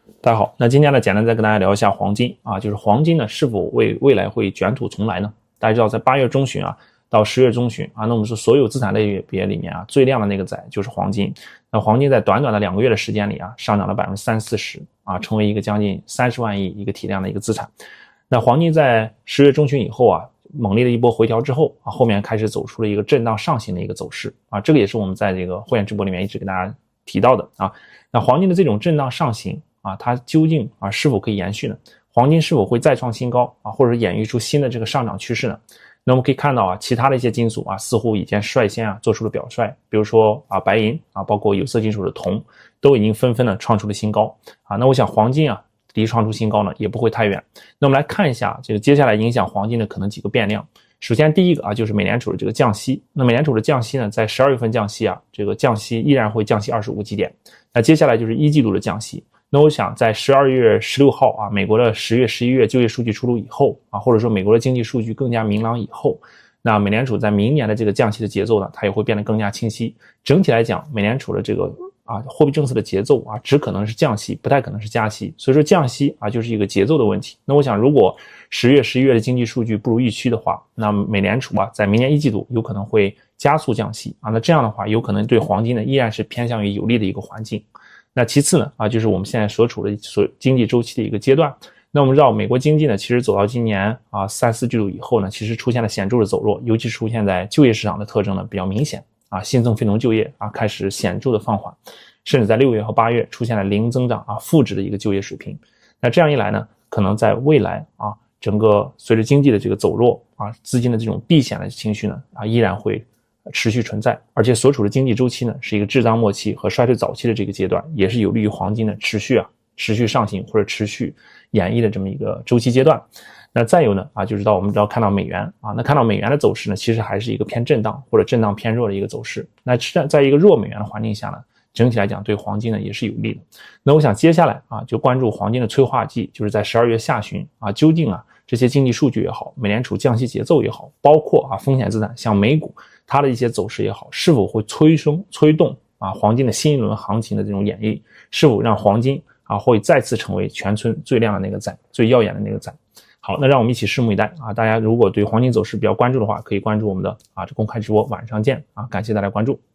大家好，那今天呢，简单再跟大家聊一下黄金啊，就是黄金呢是否未来会卷土重来呢？大家知道，在8月中旬啊到10月中旬啊，那我们说所有资产类别里面啊最亮的那个仔就是黄金。那黄金在短短的2个月的时间里啊，上涨了30-40%啊，成为一个将近30万亿一个体量的一个资产。那黄金在10月中旬以后啊，猛烈的一波回调之后啊，后面开始走出了一个震荡上行的一个走势啊，这个也是我们在这个会员直播里面一直给大家提到的啊。那黄金的这种震荡上行啊，它究竟啊是否可以延续呢？黄金是否会再创新高啊，或者演绎出新的这个上涨趋势呢？那我们可以看到啊，其他的一些金属啊，似乎已经率先啊做出了表率，比如说啊白银啊，包括有色金属的铜，都已经纷纷的创出了新高啊。那我想黄金啊，离创出新高呢也不会太远。那我们来看一下这个接下来影响黄金的可能几个变量。首先第一个啊，就是美联储的这个降息。那美联储的降息呢，在12月份降息啊，这个降息依然会降息25个基点。那接下来就是1季度的降息。那我想在12月16号啊，美国的10月、11月就业数据出炉以后啊，或者说美国的经济数据更加明朗以后，那美联储在明年的这个降息的节奏呢，它也会变得更加清晰。整体来讲，美联储的这个货币政策的节奏啊，只可能是降息，不太可能是加息。所以说降息啊，就是一个节奏的问题。那我想，如果10月、11月的经济数据不如预期的话，那美联储啊，在明年1季度有可能会加速降息啊。那这样的话，有可能对黄金呢，依然是偏向于有利的一个环境。那其次呢，就是我们现在所处的经济周期的一个阶段。那我们知道，美国经济呢，其实走到今年3、4季度以后呢，其实出现了显著的走弱，尤其是出现在就业市场的特征呢比较明显啊，新增非农就业啊开始显著的放缓，甚至在6月和8月出现了零增长负值的一个就业水平。那这样一来呢，可能在未来整个随着经济的这个走弱资金的这种避险的情绪呢依然会持续存在，而且所处的经济周期呢是一个滞胀末期和衰退早期的这个阶段，也是有利于黄金的持续上行或者持续演绎的这么一个周期阶段。那再有呢就是我们知道看到美元那看到美元的走势呢，其实还是一个偏震荡或者震荡偏弱的一个走势。那在一个弱美元的环境下呢，整体来讲对黄金呢也是有利的。那我想接下来就关注黄金的催化剂，就是在12月下旬究竟这些经济数据也好，美联储降息节奏也好，包括风险资产像美股它的一些走势也好，是否会催动黄金的新一轮行情的这种演绎，是否让黄金会再次成为全村最亮的那个仔，最耀眼的那个仔。好，那让我们一起拭目以待大家如果对黄金走势比较关注的话，可以关注我们的这公开直播，晚上见感谢大家关注。